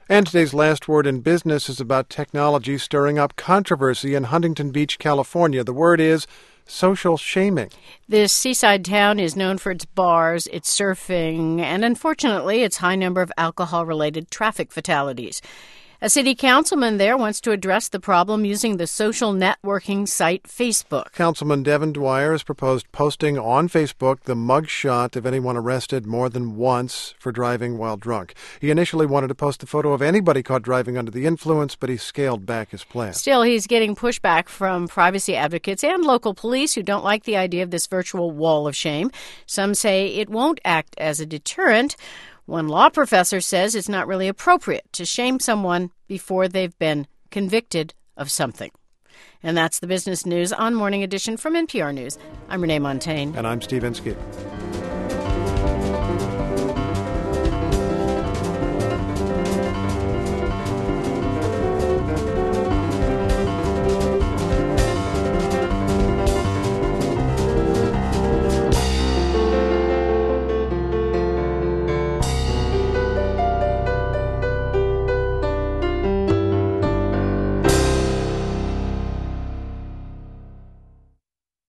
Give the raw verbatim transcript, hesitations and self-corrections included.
And today's last word in business is about technology stirring up controversy in Huntington Beach, California. The word is social shaming. This seaside town is known for its bars, its surfing, and unfortunately, its high number of alcohol-related traffic fatalities. A city councilman there wants to address the problem using the social networking site Facebook. Councilman Devin Dwyer has proposed posting on Facebook the mugshot of anyone arrested more than once for driving while drunk. He initially wanted to post the photo of anybody caught driving under the influence, but he scaled back his plan. Still, he's getting pushback from privacy advocates and local police who don't like the idea of this virtual wall of shame. Some say it won't act as a deterrent. One law professor says it's not really appropriate to shame someone before they've been convicted of something. And that's the business news on Morning Edition from N P R News. I'm Renee Montagne. And I'm Steve Inskeep.